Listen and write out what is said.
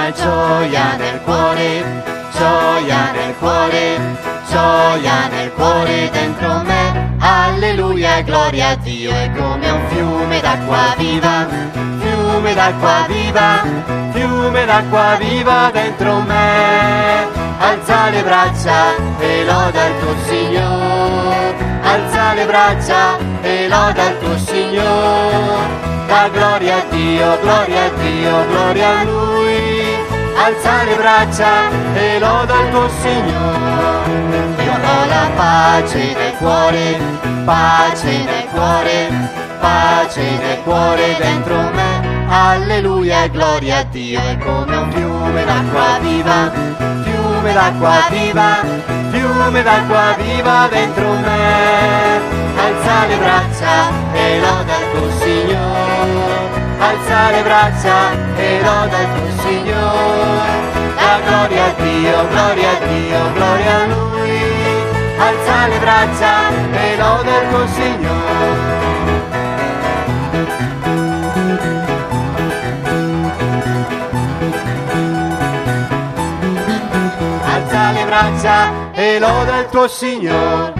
gioia nel cuore, gioia nel cuore, gioia nel cuore dentro me. Alleluia, gloria a Dio, è come un fiume d'acqua viva, fiume d'acqua viva, fiume d'acqua viva dentro me. Alza le braccia e loda il tuo Signore, alza le braccia e loda il tuo Signore. Da gloria a Dio, gloria a Dio, gloria a Lui. Alza le braccia e loda il tuo Signore. Io ho la pace nel cuore, pace nel cuore, pace nel cuore dentro me. Alleluia e gloria a Dio, è come un fiume d'acqua viva, fiume d'acqua viva, fiume d'acqua viva dentro me. Alza le braccia e loda il tuo Signore, alza le braccia e loda il tuo Signore. La gloria a Dio, gloria a Dio, gloria a Lui. Alza le braccia e loda il tuo Signore. Alza le braccia e loda il tuo Signore.